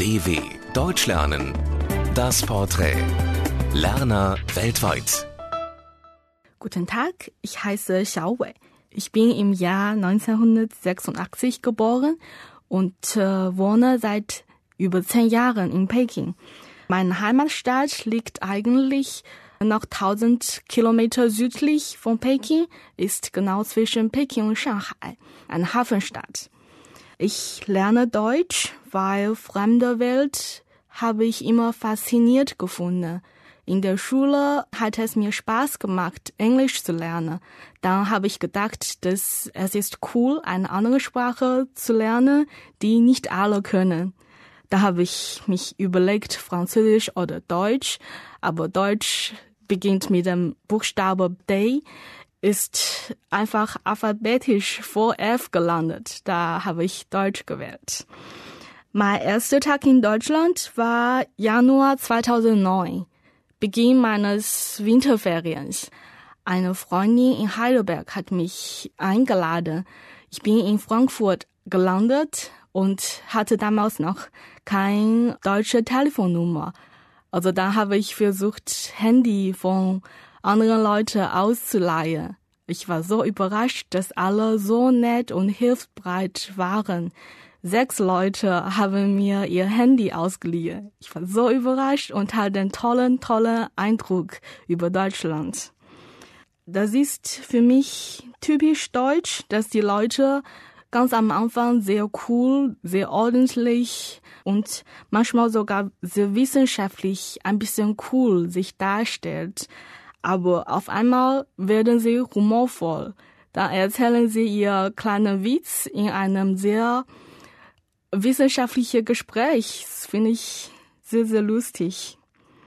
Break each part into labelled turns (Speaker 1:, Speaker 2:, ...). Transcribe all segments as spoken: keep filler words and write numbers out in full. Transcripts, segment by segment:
Speaker 1: D W Deutsch lernen. Das Porträt. Lerner weltweit.
Speaker 2: Guten Tag, ich heiße Xiao Wei. Ich bin im Jahr neunzehnhundertsechsundachtzig geboren und äh, wohne seit über zehn Jahren in Peking. Meine Heimatstadt liegt eigentlich noch tausend Kilometer südlich von Peking, ist genau zwischen Peking und Shanghai, eine Hafenstadt. Ich lerne Deutsch, weil fremde Welt habe ich immer fasziniert gefunden. In der Schule hat es mir Spaß gemacht, Englisch zu lernen. Dann habe ich gedacht, dass es ist cool, eine andere Sprache zu lernen, die nicht alle können. Da habe ich mich überlegt, Französisch oder Deutsch, aber Deutsch beginnt mit dem Buchstabe D, ist einfach alphabetisch vor F gelandet. Da habe ich Deutsch gewählt. Mein erster Tag in Deutschland war Januar zweitausendneun, Beginn meines Winterferiens. Eine Freundin in Heidelberg hat mich eingeladen. Ich bin in Frankfurt gelandet und hatte damals noch keine deutsche Telefonnummer. Also dann habe ich versucht, Handy von anderen Leuten auszuleihen. Ich war so überrascht, dass alle so nett und hilfsbereit waren. Sechs Leute haben mir ihr Handy ausgeliehen. Ich war so überrascht und hatte einen tollen, tollen Eindruck über Deutschland. Das ist für mich typisch deutsch, dass die Leute ganz am Anfang sehr cool, sehr ordentlich und manchmal sogar sehr wissenschaftlich ein bisschen cool sich darstellt. Aber auf einmal werden sie humorvoll. Da erzählen sie ihr kleinen Witz in einem sehr wissenschaftlichen Gespräch. Das finde ich sehr, sehr lustig.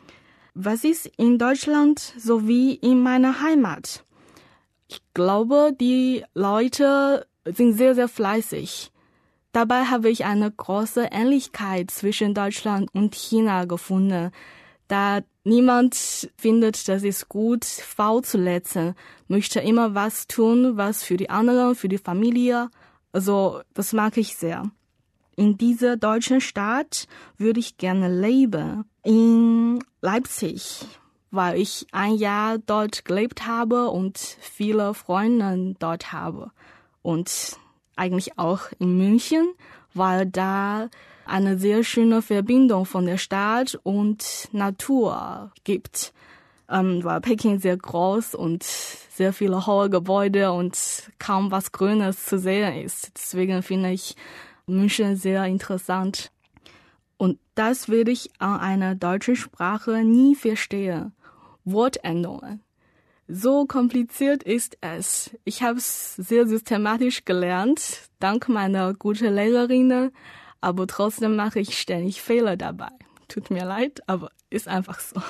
Speaker 2: Was ist in Deutschland so wie in meiner Heimat? Ich glaube, die Leute sind sehr, sehr fleißig. Dabei habe ich eine große Ähnlichkeit zwischen Deutschland und China gefunden. Da niemand findet, dass es gut, faul zu letzen, möchte immer was tun, was für die anderen, für die Familie. Also, das mag ich sehr. In dieser deutschen Stadt würde ich gerne leben. In Leipzig, weil ich ein Jahr dort gelebt habe und viele Freunde dort habe. Und eigentlich auch in München, weil da eine sehr schöne Verbindung von der Stadt und Natur gibt. Ähm, weil Peking sehr groß und sehr viele hohe Gebäude und kaum was Grünes zu sehen ist. Deswegen finde ich München sehr interessant. Und das würde ich an einer deutschen Sprache nie verstehen. Wortendungen. So kompliziert ist es. Ich habe es sehr systematisch gelernt, dank meiner guten Lehrerinnen, aber trotzdem mache ich ständig Fehler dabei. Tut mir leid, aber ist einfach so.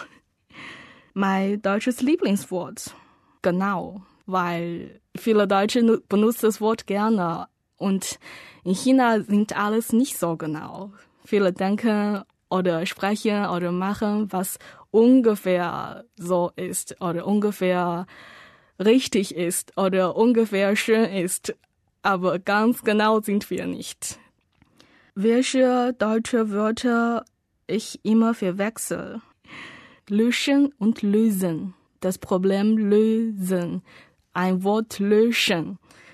Speaker 2: Mein deutsches Lieblingswort. Genau, weil viele Deutsche benutzen das Wort gerne. Und in China sind alles nicht so genau. Viele denken oder sprechen oder machen, was ungefähr so ist oder ungefähr richtig ist oder ungefähr schön ist. Aber ganz genau sind wir nicht. Welche deutsche Wörter ich immer verwechsel? Löschen und lösen. Das Problem lösen. Ein Wort löschen.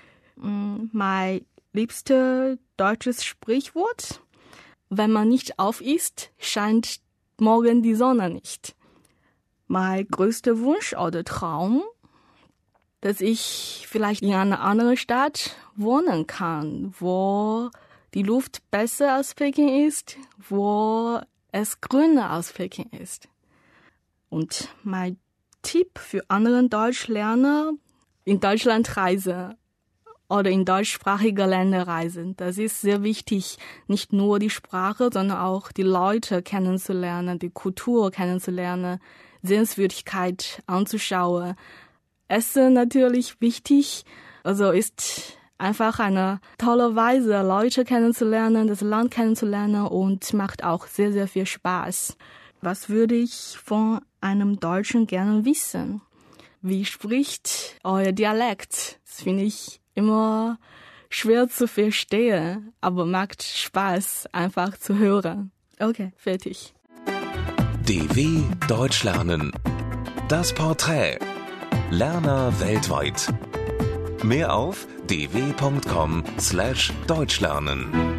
Speaker 2: Mein liebstes deutsches Sprichwort: Wenn man nicht auf ist, scheint morgen die Sonne nicht. Mein größter Wunsch oder Traum, dass ich vielleicht in einer anderen Stadt wohnen kann, wo die Luft besser als Peking ist, wo es grüner als Peking ist. Und mein Tipp für anderen Deutschlerner: in Deutschland reisen oder in deutschsprachige Länder reisen. Das ist sehr wichtig, nicht nur die Sprache, sondern auch die Leute kennenzulernen, die Kultur kennenzulernen, Sehenswürdigkeit anzuschauen. Essen natürlich wichtig, also ist einfach eine tolle Weise, Leute kennenzulernen, das Land kennenzulernen und macht auch sehr, sehr viel Spaß. Was würde ich von einem Deutschen gerne wissen? Wie spricht euer Dialekt? Das finde ich immer schwer zu verstehen, aber macht Spaß, einfach zu hören. Okay, fertig.
Speaker 1: D W Deutsch lernen. Das Porträt. Lerner weltweit. Mehr auf d w punkt com slash deutsch lernen.